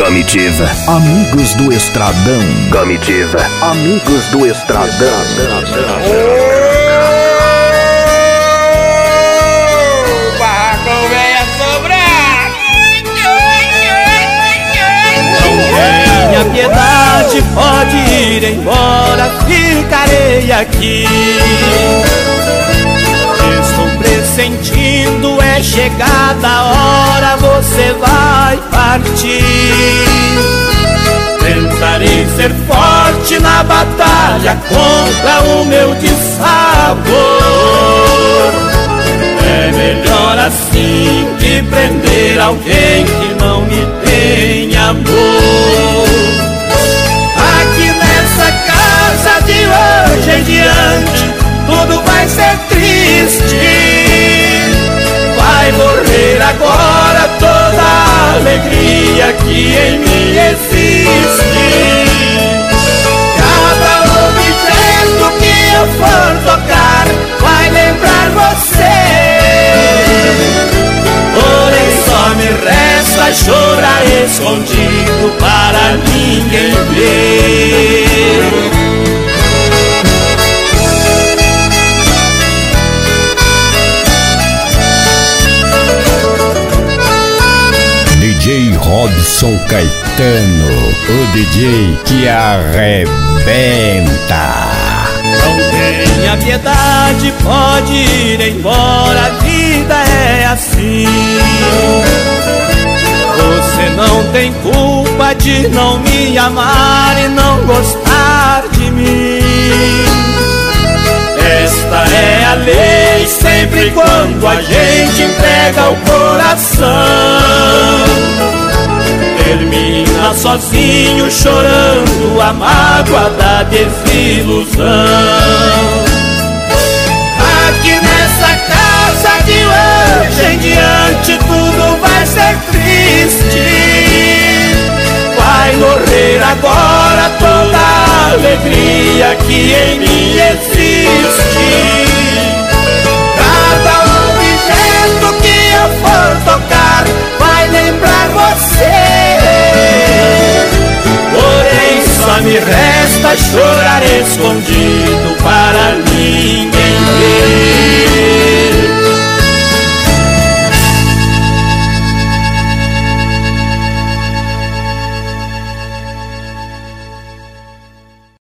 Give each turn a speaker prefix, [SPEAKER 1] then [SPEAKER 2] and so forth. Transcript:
[SPEAKER 1] Comitiva.
[SPEAKER 2] Amigos do Estradão.
[SPEAKER 1] Comitiva.
[SPEAKER 2] Amigos do Estradão.
[SPEAKER 3] O barracão vem assombrar.
[SPEAKER 4] Minha piedade pode ir embora, ficarei aqui. Estou pressentindo, é chegada a hora, você vai partir. Tentarei ser forte na batalha contra o meu dissabor. É melhor assim que prender alguém que não me tem amor. Aqui nessa casa de hoje em diante tudo vai ser triste. Vai morrer agora toda a alegria que em mim existe. Cada objeto que eu for tocar vai lembrar você. Porém só me resta chorar escondido para ninguém ver.
[SPEAKER 2] DJ Robson Caetano, o DJ que arrebenta.
[SPEAKER 4] Não tenha piedade, pode ir embora, a vida é assim. Você não tem culpa de não me amar e não gostar de mim. Esta é a lei, sempre quando a gente entrega o coração. Termina sozinho chorando a mágoa da desilusão. Aqui nessa casa de hoje em diante tudo vai ser triste. Vai morrer agora toda a alegria que em mim